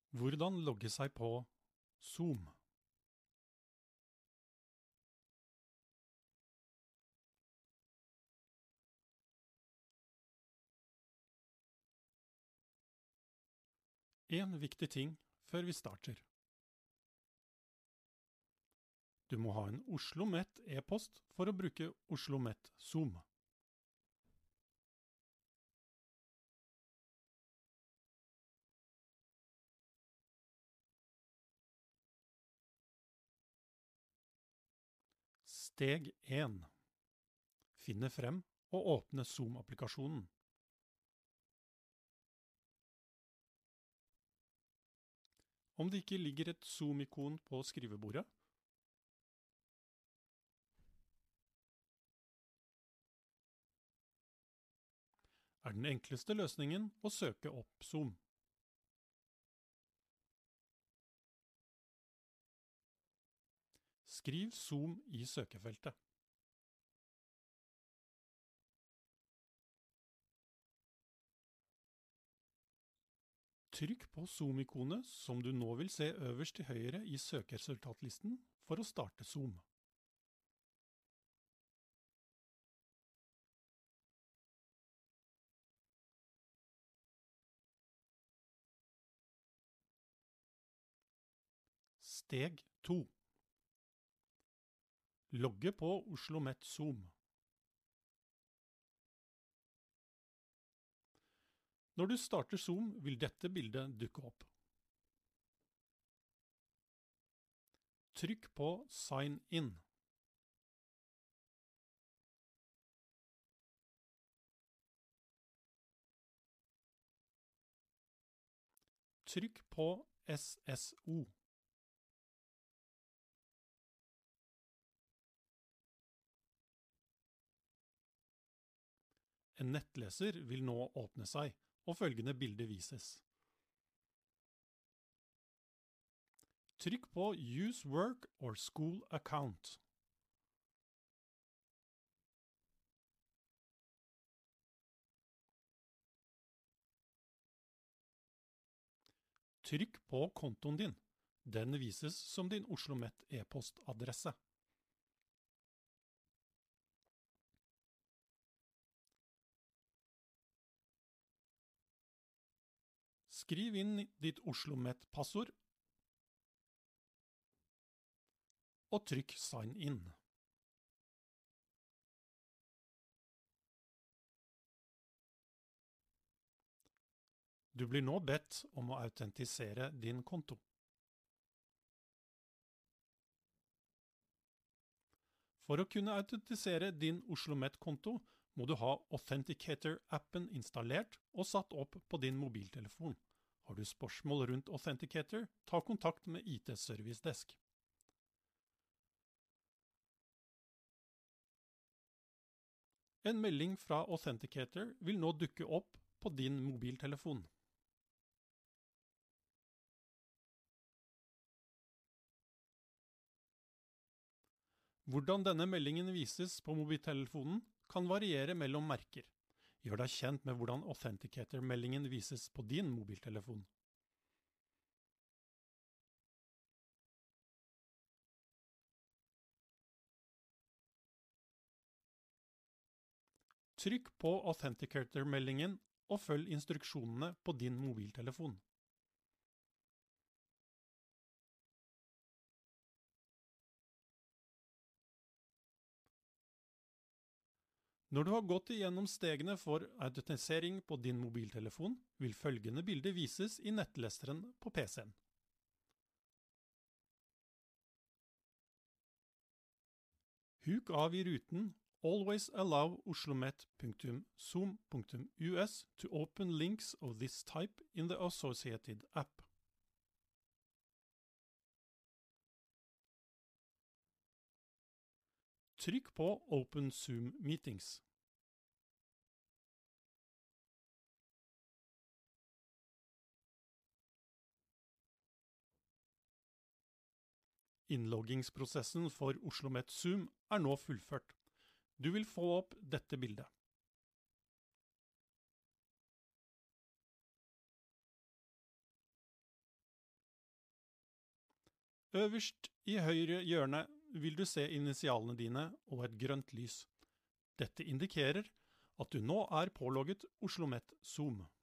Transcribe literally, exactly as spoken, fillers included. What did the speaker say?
Hvordan logge seg på Zoom? En viktig ting før vi starter. Du må ha en OsloMet e-post for å bruke OsloMet Zoom. Steg en. Finne frem og åpne Zoom-applikasjonen. Om det ikke ligger et Zoom-ikon på skrivebordet, er den enkleste løsningen å søke opp Zoom. Skriv Zoom i søkefeltet. Trykk på Zoom-ikonet som du nå vil se øverst til høyre i søkeresultatlisten for å starte Zoom. Steg to. Logge på OsloMet Zoom. Når du starter Zoom, vil dette bildet dukke opp. Trykk på Sign in. Trykk på S S O. En nettleser vil nå åpne seg, og følgende bilde vises. Trykk på Use Work or School Account. Trykk på kontoen din. Den vises som din OsloMet e-postadresse. Skriv inn ditt OsloMet-passord og trykk Sign in. Du blir nå bedt om å autentisere din konto. For å kunne autentisere din OsloMet-konto må du ha Authenticator-appen installert og satt opp på din mobiltelefon. Har du spørsmål rundt Authenticator, ta kontakt med I T Service Desk. En melding fra Authenticator vil nå dukke opp på din mobiltelefon. Hvordan denne meldingen vises på mobiltelefonen kan variere mellom merker. Gjør deg kjent med hvordan Authenticator-meldingen vises på din mobiltelefon. Trykk på Authenticator-meldingen og følg instruksjonene på din mobiltelefon. Når du har gått igjennom stegene for autentisering på din mobiltelefon, vil følgende bilde vises i nettleseren på P C-en. Huk av i ruten Always allow oslomet punktum zoom punktum U S to open links of this type in the associated app. Trykk på Open Zoom Meetings. Innloggingsprosessen for OsloMet Zoom er nå fullført. Du vil få opp dette bildet. Øverst i høyre hjørne vil du se initialene dine og et grønt lys. Dette indikerer at du nå er pålogget OsloMet Zoom.